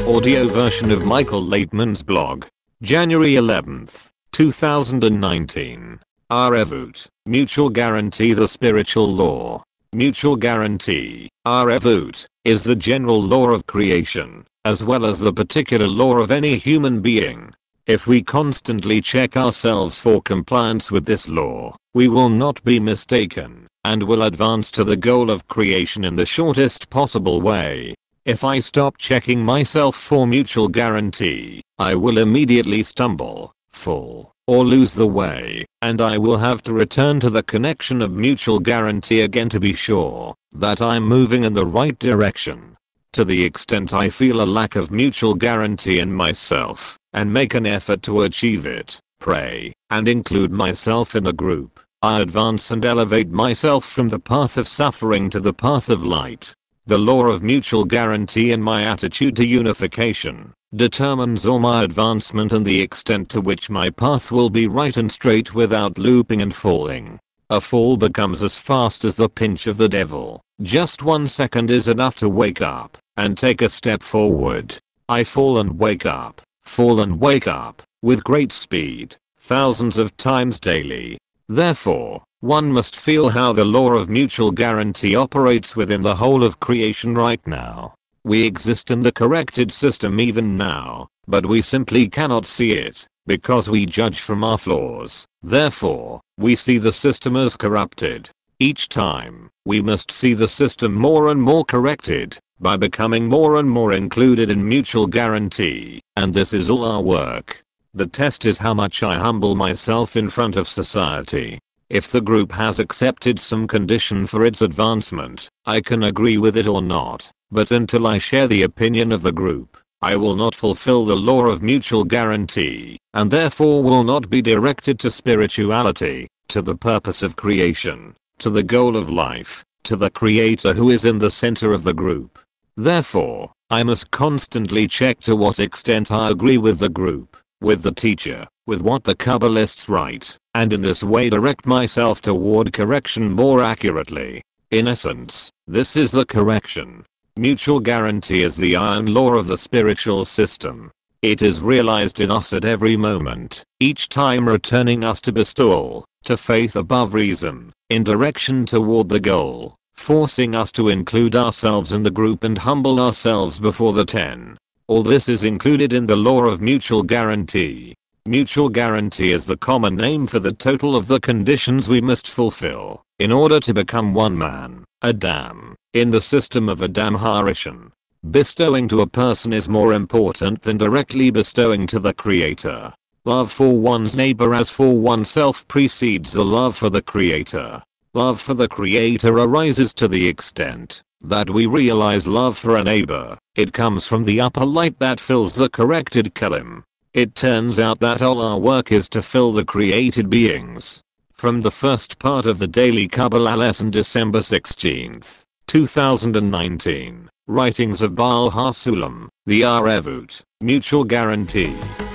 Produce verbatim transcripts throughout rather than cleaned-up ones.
Audio version of Michael Laitman's blog. January eleventh, two thousand nineteen. Arevut, mutual guarantee. The spiritual law. Mutual guarantee, Arevut, is the general law of creation, as well as the particular law of any human being. If we constantly check ourselves for compliance with this law, we will not be mistaken, and will advance to the goal of creation in the shortest possible way. If I stop checking myself for mutual guarantee, I will immediately stumble, fall, or lose the way, and I will have to return to the connection of mutual guarantee again to be sure that I'm moving in the right direction. To the extent I feel a lack of mutual guarantee in myself, and make an effort to achieve it, pray, and include myself in the group, I advance and elevate myself from the path of suffering to the path of light. The law of mutual guarantee and my attitude to unification determines all my advancement and the extent to which my path will be right and straight without looping and falling. A fall becomes as fast as the pinch of the devil. Just one second is enough to wake up and take a step forward. I fall and wake up, fall and wake up, with great speed, thousands of times daily. Therefore, one must feel how the law of mutual guarantee operates within the whole of creation right now. We exist in the corrected system even now, but we simply cannot see it, because we judge from our flaws. Therefore, we see the system as corrupted. Each time, we must see the system more and more corrected, by becoming more and more included in mutual guarantee, and this is all our work. The test is how much I humble myself in front of society. If the group has accepted some condition for its advancement, I can agree with it or not, but until I share the opinion of the group, I will not fulfill the law of mutual guarantee, and therefore will not be directed to spirituality, to the purpose of creation, to the goal of life, to the creator who is in the center of the group. Therefore, I must constantly check to what extent I agree with the group, with the teacher, with what the Kabbalists write, and in this way direct myself toward correction more accurately. In essence, this is the correction. Mutual guarantee is the iron law of the spiritual system. It is realized in us at every moment, each time returning us to bestowal, to faith above reason, in direction toward the goal, forcing us to include ourselves in the group and humble ourselves before the ten. All this is included in the law of mutual guarantee. Mutual guarantee is the common name for the total of the conditions we must fulfill in order to become one man, Adam, in the system of Adam Harishon. Bestowing to a person is more important than directly bestowing to the creator. Love for one's neighbor as for oneself precedes the love for the creator. Love for the creator arises to the extent that we realize love for a neighbor. It comes from the upper light that fills the corrected kelim. It turns out that all our work is to fill the created beings. From the first part of the Daily Kabbalah lesson, December sixteenth, two thousand nineteen, writings of Baal HaSulam, the Arevut, mutual guarantee.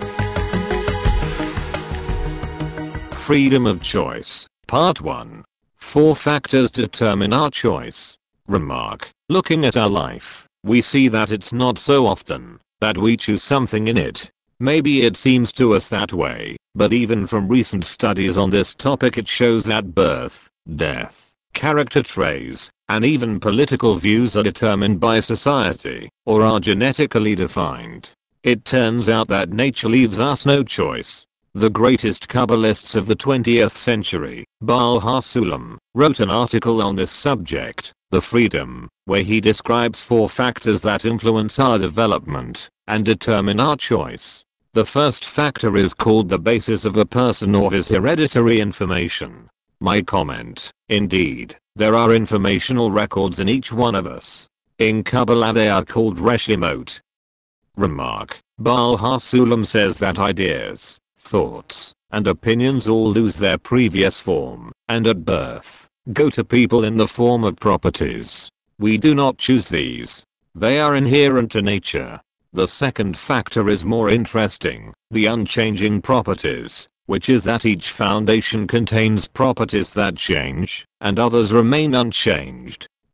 Freedom of choice, part one. Four factors determine our choice. Remark, looking at our life, we see that it's not so often that we choose something in it. Maybe it seems to us that way, but even from recent studies on this topic it shows that birth, death, character traits, and even political views are determined by society, or are genetically defined. It turns out that nature leaves us no choice. The greatest Kabbalists of the twentieth century, Baal HaSulam, wrote an article on this subject, The Freedom, where he describes four factors that influence our development and determine our choice. The first factor is called the basis of a person or his hereditary information. My comment, indeed, there are informational records in each one of us. In Kabbalah they are called reshimot. Remark, Baal HaSulam says that ideas, thoughts, and opinions all lose their previous form, and at birth, go to people in the form of properties. We do not choose these. They are inherent to nature. The second factor is more interesting, the unchanging properties, which is that each foundation contains properties that change, and others remain unchanged.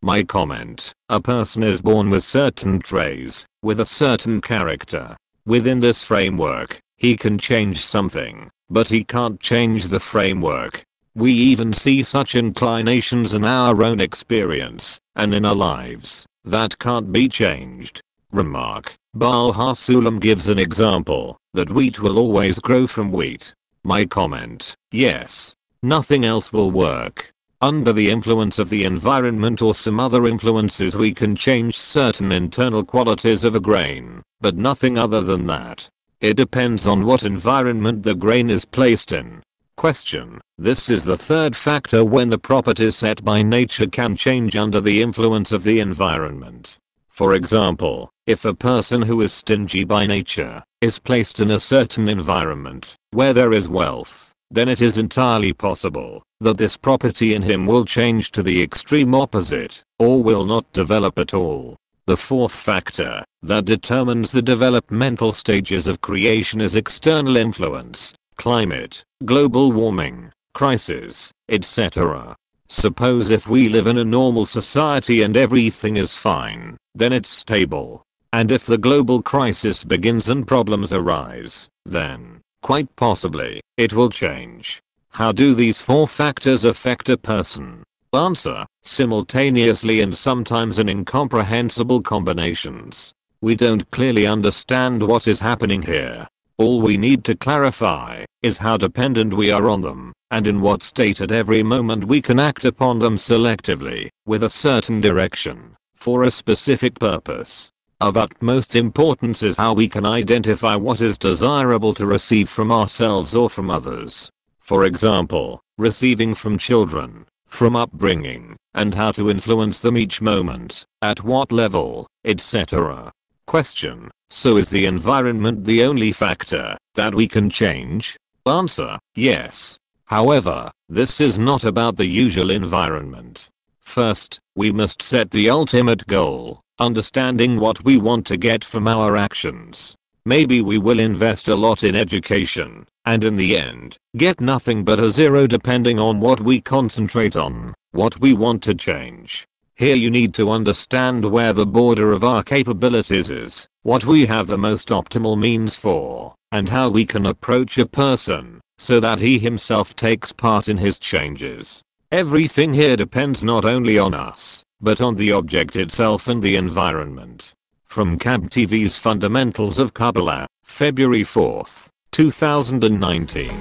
My comment. A person is born with certain traits, with a certain character. Within this framework, he can change something, but he can't change the framework. We even see such inclinations in our own experience, and in our lives, that can't be changed. Remark. Baal HaSulam gives an example, that wheat will always grow from wheat. My comment. Yes. Nothing else will work. Under the influence of the environment or some other influences we can change certain internal qualities of a grain, but nothing other than that. It depends on what environment the grain is placed in. Question. This is the third factor when the properties set by nature can change under the influence of the environment. For example, if a person who is stingy by nature is placed in a certain environment where there is wealth, then it is entirely possible that this property in him will change to the extreme opposite, or will not develop at all. The fourth factor that determines the developmental stages of creation is external influence, climate, global warming, crisis, et cetera. Suppose if we live in a normal society and everything is fine, then it's stable. And if the global crisis begins and problems arise, then, quite possibly, it will change. How do these four factors affect a person? Answer. Simultaneously and sometimes in incomprehensible combinations. We don't clearly understand what is happening here. All we need to clarify is how dependent we are on them, and in what state at every moment we can act upon them selectively, with a certain direction, for a specific purpose. Of utmost importance is how we can identify what is desirable to receive from ourselves or from others. For example, receiving from children, from upbringing, and how to influence them each moment, at what level, et cetera. Question. So is the environment the only factor that we can change? Answer. Yes. However, this is not about the usual environment. First, we must set the ultimate goal, understanding what we want to get from our actions. Maybe we will invest a lot in education, and in the end, get nothing but a zero depending on what we concentrate on, what we want to change. Here you need to understand where the border of our capabilities is, what we have the most optimal means for, and how we can approach a person, so that he himself takes part in his changes. Everything here depends not only on us, but on the object itself and the environment. From C A B T V's Fundamentals of Kabbalah, February fourth, two thousand nineteen.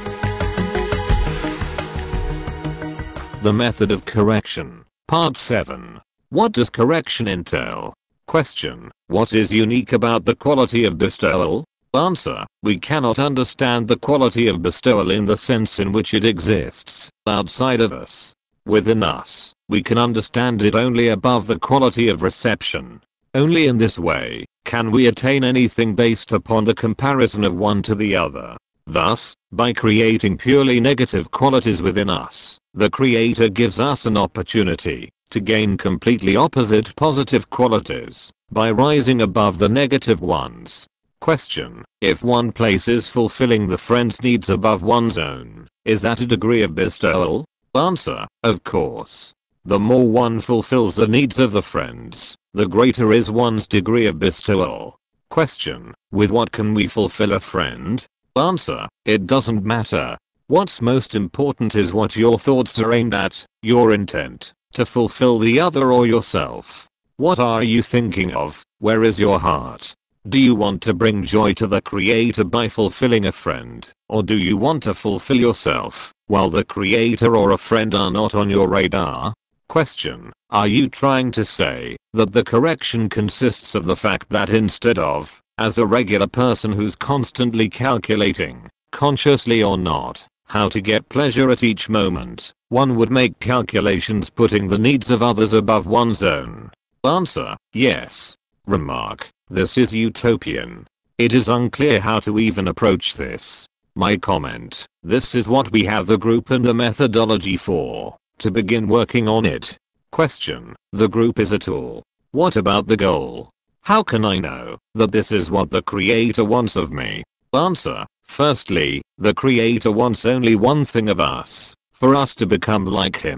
The Method of Correction, Part seven. What does correction entail? Question. What is unique about the quality of bestowal? Answer. We cannot understand the quality of bestowal in the sense in which it exists outside of us. Within us, we can understand it only above the quality of reception. Only in this way can we attain anything based upon the comparison of one to the other. Thus, by creating purely negative qualities within us, the Creator gives us an opportunity to gain completely opposite positive qualities by rising above the negative ones. Question. If one places fulfilling the friend's needs above one's own, is that a degree of bestowal? Answer. Of course. The more one fulfills the needs of the friends, the greater is one's degree of bestowal. Question. With what can we fulfill a friend? Answer. It doesn't matter. What's most important is what your thoughts are aimed at, your intent, to fulfill the other or yourself. What are you thinking of? Where is your heart? Do you want to bring joy to the Creator by fulfilling a friend, or do you want to fulfill yourself, while the Creator or a friend are not on your radar? Question. Are you trying to say that the correction consists of the fact that instead of, as a regular person who's constantly calculating, consciously or not, how to get pleasure at each moment, one would make calculations putting the needs of others above one's own? Answer. Yes. Remark. This is utopian. It is unclear how to even approach this. My comment. This is what we have the group and the methodology for, to begin working on it. Question. The group is a tool. What about the goal? How can I know that this is what the Creator wants of me? Answer. Firstly, the Creator wants only one thing of us, for us to become like Him.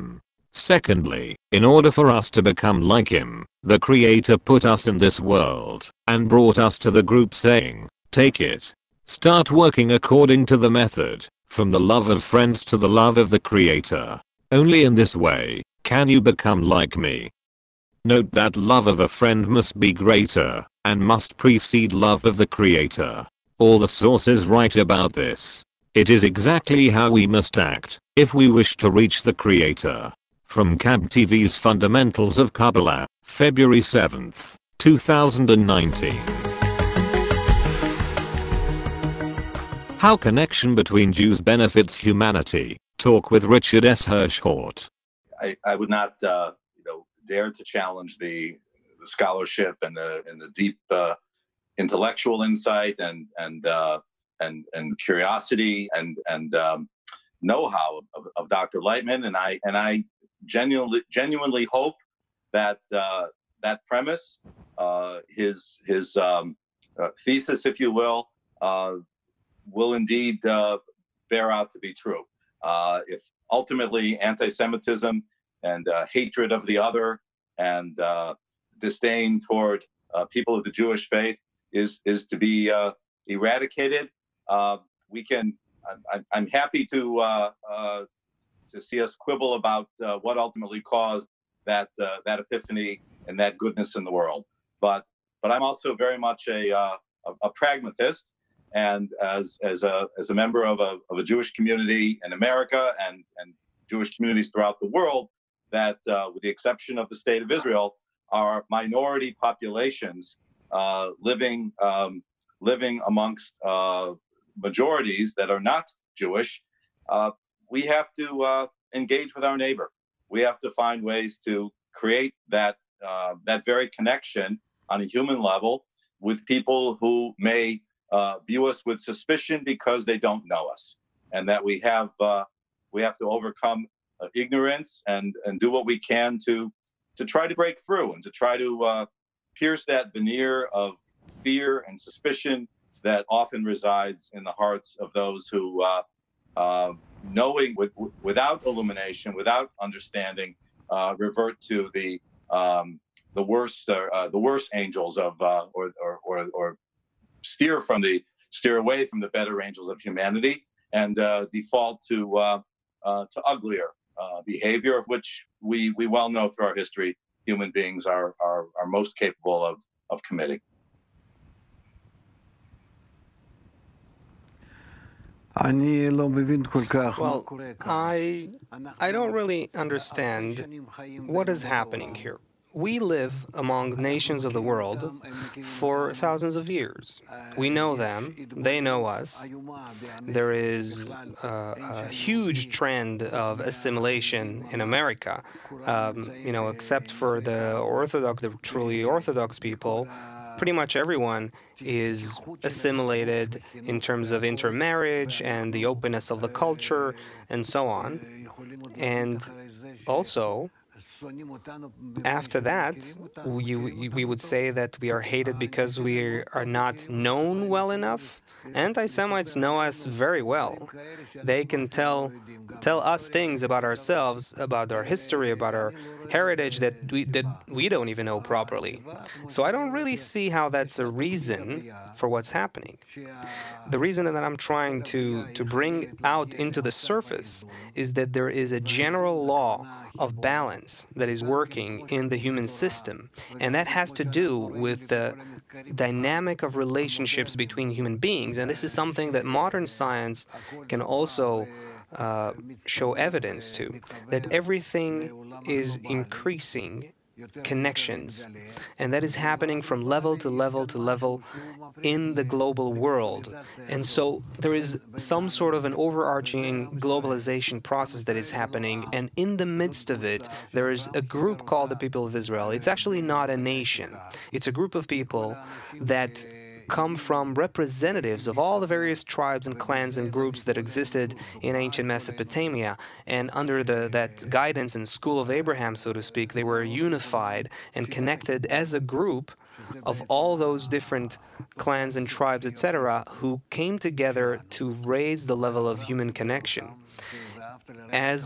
Secondly, in order for us to become like him, the Creator put us in this world and brought us to the group saying, take it. Start working according to the method, from the love of friends to the love of the Creator. Only in this way can you become like me. Note that love of a friend must be greater and must precede love of the Creator. All the sources write about this. It is exactly how we must act if we wish to reach the Creator. From C A B T V's Fundamentals of Kabbalah, February seventh, two thousand nineteen. How connection between Jews benefits humanity. Talk with Richard S. Hirschhort. I, I would not, uh, you know, dare to challenge the, the scholarship and the and the deep uh, intellectual insight and and uh, and and curiosity and and um, know-how of, of Doctor Lightman, and I and I genuinely genuinely hope that uh, that premise, uh, his his um, uh, thesis, if you will, uh, will indeed uh, bear out to be true. Uh, if ultimately anti-Semitism and uh, hatred of the other and uh, disdain toward uh, people of the Jewish faith is is to be uh, eradicated, uh, we can. I'm, I'm happy to uh, uh, to see us quibble about uh, what ultimately caused that uh, that epiphany and that goodness in the world. But but I'm also very much a uh, a, a pragmatist, and as as a as a member of a of a Jewish community in America and and Jewish communities throughout the world, that uh, with the exception of the state of Israel, are minority populations uh, living um, living amongst uh, majorities that are not Jewish. Uh, we have to uh, engage with our neighbor. We have to find ways to create that uh, that very connection on a human level with people who may uh, view us with suspicion because they don't know us, and that we have uh, we have to overcome uh, ignorance and and do what we can to to try to break through and to try to uh, pierce that veneer of fear and suspicion that often resides in the hearts of those who, uh, uh, knowing with, without illumination, without understanding, uh, revert to the um, the worst uh, uh, the worst angels of uh, or, or or or steer from the steer away from the better angels of humanity and uh, default to uh, uh, to uglier uh, behavior, of which we we well know through our history human beings are are, are most capable of of committing. Well, I, I don't really understand what is happening here. We live among nations of the world for thousands of years. We know them, they know us. There is a, a huge trend of assimilation in America. Um, you know, except for the Orthodox, the truly Orthodox people, pretty much everyone is assimilated in terms of intermarriage and the openness of the culture and so on. And also, after that, we, we would say that we are hated because we are not known well enough. Anti-Semites know us very well. They can tell tell us things about ourselves, about our history, about our heritage that we that we don't even know properly. So I don't really see how that's a reason for what's happening. The reason that I'm trying to, to bring out into the surface is that there is a general law of balance that is working in the human system, and that has to do with the dynamic of relationships between human beings. And this is something that modern science can also uh, show evidence to, that everything is increasing connections, and that is happening from level to level to level in the global world. And so there is some sort of an overarching globalization process that is happening, and in the midst of it there is a group called the people of Israel. It's actually not a nation. It's a group of people that come from representatives of all the various tribes and clans and groups that existed in ancient Mesopotamia. And under the, that guidance and school of Abraham, so to speak, they were unified and connected as a group of all those different clans and tribes, et cetera, who came together to raise the level of human connection. As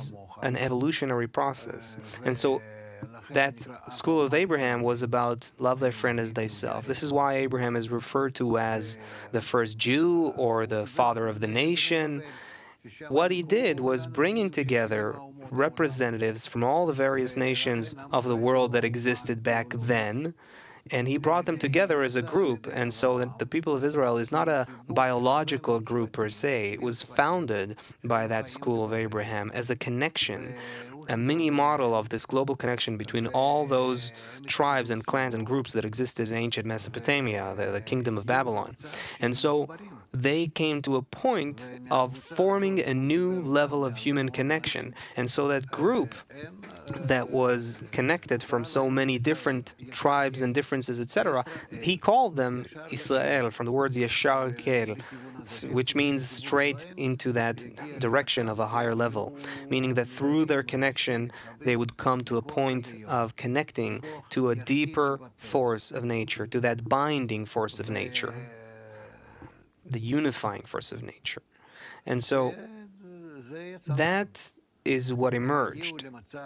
an evolutionary process. And so that school of Abraham was about love thy friend as thyself. This is why Abraham is referred to as the first Jew or the father of the nation. What he did was bringing together representatives from all the various nations of the world that existed back then, and he brought them together as a group. And so that the people of Israel is not a biological group per se. It was founded by that school of Abraham as a connection, a mini model of this global connection between all those tribes and clans and groups that existed in ancient Mesopotamia, the, the kingdom of Babylon. And so they came to a point of forming a new level of human connection. And so that group that was connected from so many different tribes and differences, et cetera, he called them Israel, from the words Yashar Kel, which means straight into that direction of a higher level, meaning that through their connection, they would come to a point of connecting to a deeper force of nature, to that binding force of nature, the unifying force of nature. And so that is what emerged.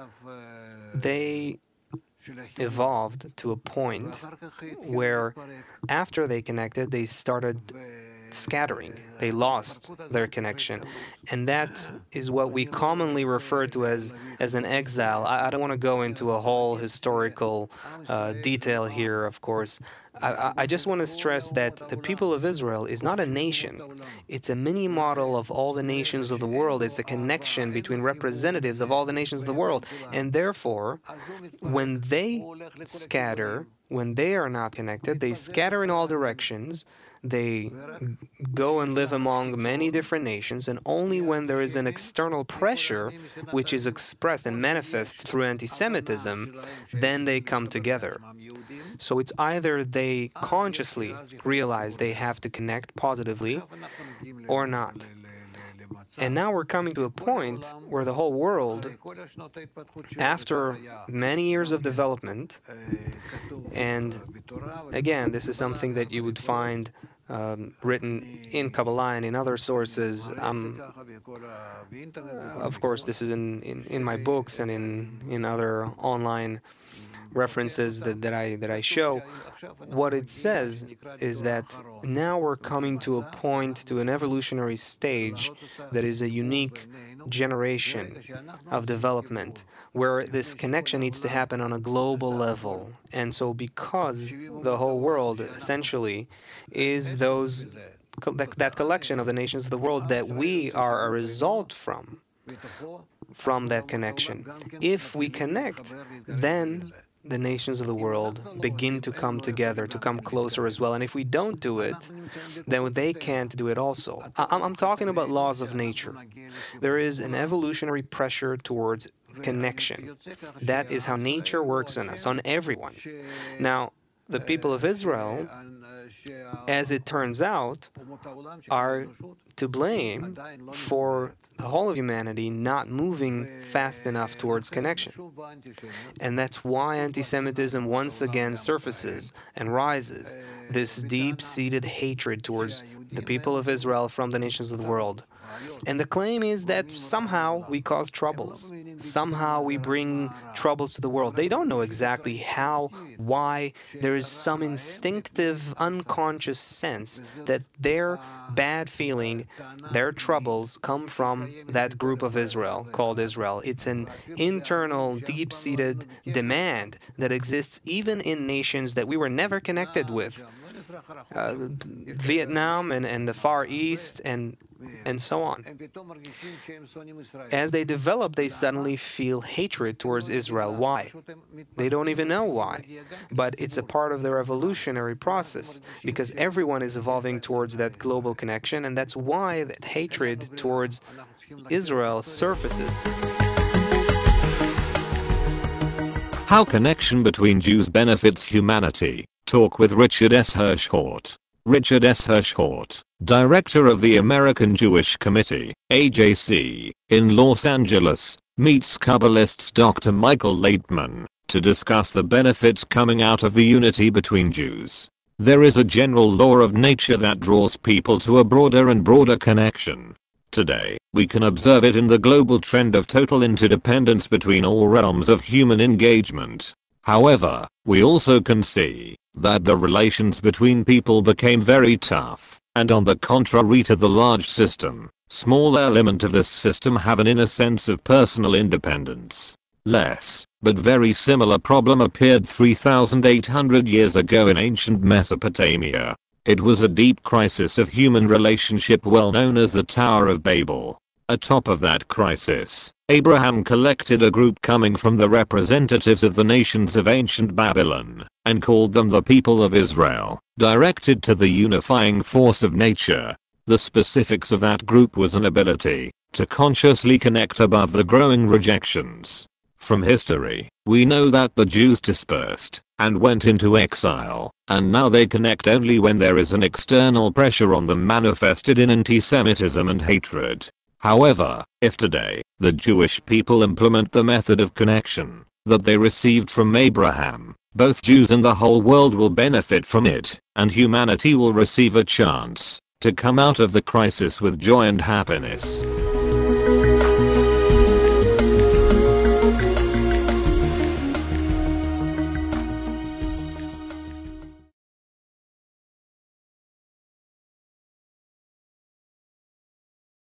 They evolved to a point where, after they connected, they started scattering. They lost their connection. And that is what we commonly refer to as, as an exile. I, I don't want to go into a whole historical uh, detail here, of course. I, I just want to stress that the people of Israel is not a nation. It's a mini model of all the nations of the world. It's a connection between representatives of all the nations of the world. And therefore, when they scatter, when they are not connected, they scatter in all directions. They go and live among many different nations, and only when there is an external pressure, which is expressed and manifest through anti-Semitism, then they come together. So it's either they consciously realize they have to connect positively or not. And now we're coming to a point where the whole world, after many years of development, and again, this is something that you would find um, written in Kabbalah and in other sources. Um, of course, this is in, in, in my books and in, in other online references that, that I that I show. What it says is that now we're coming to a point, to an evolutionary stage that is a unique generation of development, where this connection needs to happen on a global level. And so because the whole world essentially is those that collection of the nations of the world that we are a result from, from that connection. If we connect, then the nations of the world begin to come together, to come closer as well. And if we don't do it, then they can't do it also. I'm talking about laws of nature. There is an evolutionary pressure towards connection. That is how nature works on us, on everyone. Now, the people of Israel, as it turns out, are to blame for the whole of humanity not moving fast enough towards connection. And that's why anti-Semitism once again surfaces and rises, this deep-seated hatred towards the people of Israel from the nations of the world. And the claim is that somehow we cause troubles. Somehow we bring troubles to the world. They don't know exactly how, why. There is some instinctive, unconscious sense that their bad feeling, their troubles come from that group of Israel called Israel. It's an internal, deep-seated demand that exists even in nations that we were never connected with. Uh, Vietnam and, and the Far East and and so on. As they develop, they suddenly feel hatred towards Israel. Why? They don't even know why. But it's a part of their evolutionary process, because everyone is evolving towards that global connection, and that's why that hatred towards Israel surfaces. How connection between Jews benefits humanity. Talk with Richard S. Hirschhort. Richard S. Hirschhort, Director of the American Jewish Committee, A J C, in Los Angeles, meets Kabbalists Doctor Michael Laitman to discuss the benefits coming out of the unity between Jews. There is a general law of nature that draws people to a broader and broader connection. Today, we can observe it in the global trend of total interdependence between all realms of human engagement. However, we also can see that the relations between people became very tough, and on the contrary to the large system, small element of this system have an inner sense of personal independence. Less, but very similar problem appeared three thousand eight hundred years ago in ancient Mesopotamia. It was a deep crisis of human relationship well known as the Tower of Babel. Atop of that crisis, Abraham collected a group coming from the representatives of the nations of ancient Babylon, and called them the people of Israel, directed to the unifying force of nature. The specifics of that group was an ability to consciously connect above the growing rejections. From history, we know that the Jews dispersed and went into exile, and now they connect only when there is an external pressure on them manifested in anti-Semitism and hatred. However, if today, the Jewish people implement the method of connection that they received from Abraham, both Jews and the whole world will benefit from it, and humanity will receive a chance to come out of the crisis with joy and happiness.